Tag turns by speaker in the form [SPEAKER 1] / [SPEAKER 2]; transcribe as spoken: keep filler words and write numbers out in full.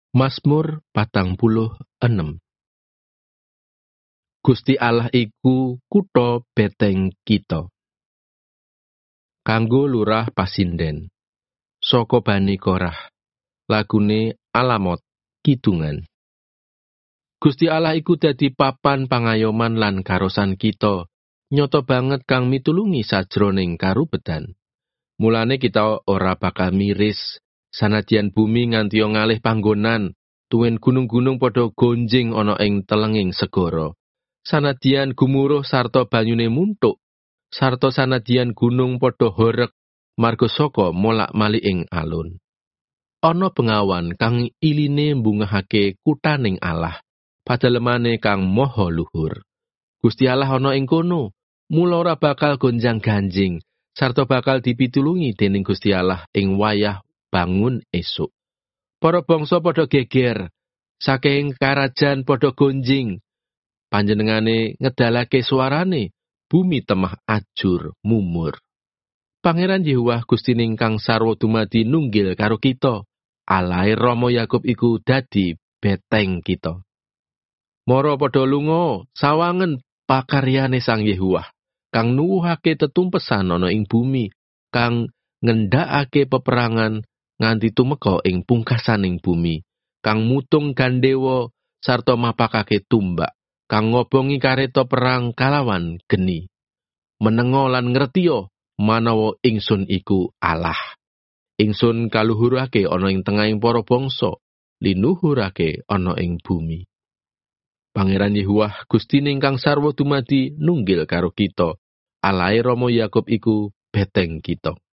[SPEAKER 1] Mazmur patang puluh enem. Gusti Allah iku kutha beteng kita. Kanggo lurah pasinden. Saka Bani Korah. Lagune Alamot Kidungan. Gusti Allah iku dadi papan pangayoman lan karosan kita. Nyoto banget kang mitulungi sajroning karubedan. Mulane kita ora bakal miris. Sanadyan bumi nganti ngalih panggonan, tuwin gunung-gunung padha gonjing ana ing telenging segara. Sanadyan gumuruh sarta banyune muntuk, sarta sanadyan gunung padha horeg marga saka molak-malik ing alun. Ana bengawan kang iline mbungahake kuthaning Allah, padalemane kang maha luhur. Gusti Allah ana ing kono, mula ora bakal gonjang-ganjing, sarta bakal dipitulungi dening Gusti Allah ing wayah bangun esuk. Para bangsa padha geger, saking karajan padha gonjing. Panjenengane ngedalake suarane, bumi temah ajur mumur. Pangeran Yehuwah Gustining kang sarwa dumadi nunggil karo kita. Alahe Rama Yakub iku dadi beteng kita. Mara padha lunga sawangen pakaryane Sang Yehuwah, kang nuwuhake tetumpesan ana ing bumi, kang ngendhakake peperangan nganti tumeka ing pungkasaning bumi, kang mutung gandewa sarta mapakake tumbak, kang ngobongi kareta perang kalawan geni. Menenga lan ngertiya manawa ingsun iku Allah. Ingsun kaluhurake ana ing tengahing para bangsa, linuhurake ana ing bumi. Pangeran Yehuwah Gustining kang sarwa dumadi nunggil karo kita. Alahe Rama Yakub iku beteng kita.